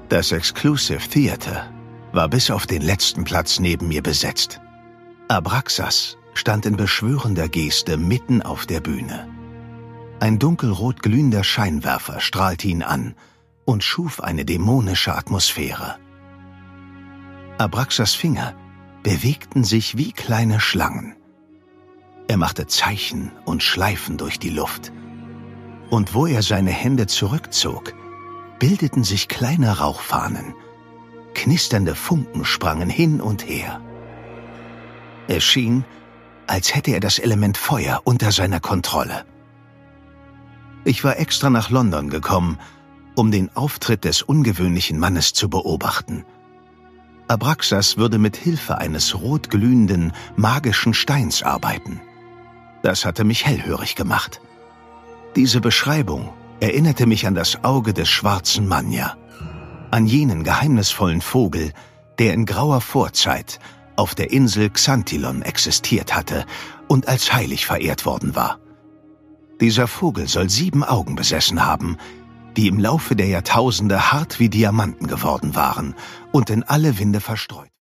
Das Exclusive Theater war bis auf den letzten Platz neben mir besetzt. Abraxas stand in beschwörender Geste mitten auf der Bühne. Ein dunkelrot glühender Scheinwerfer strahlte ihn an und schuf eine dämonische Atmosphäre. Abraxas Finger bewegten sich wie kleine Schlangen. Er machte Zeichen und Schleifen durch die Luft. Und wo er seine Hände zurückzog, bildeten sich kleine Rauchfahnen. Knisternde Funken sprangen hin und her. Es schien, als hätte er das Element Feuer unter seiner Kontrolle. Ich war extra nach London gekommen, um den Auftritt des ungewöhnlichen Mannes zu beobachten. Abraxas würde mit Hilfe eines rotglühenden, magischen Steins arbeiten. Das hatte mich hellhörig gemacht. Diese Beschreibung erinnerte mich an das Auge des schwarzen Manja, an jenen geheimnisvollen Vogel, der in grauer Vorzeit auf der Insel Xantilon existiert hatte und als heilig verehrt worden war. Dieser Vogel soll 7 Augen besessen haben, die im Laufe der Jahrtausende hart wie Diamanten geworden waren und in alle Winde verstreut.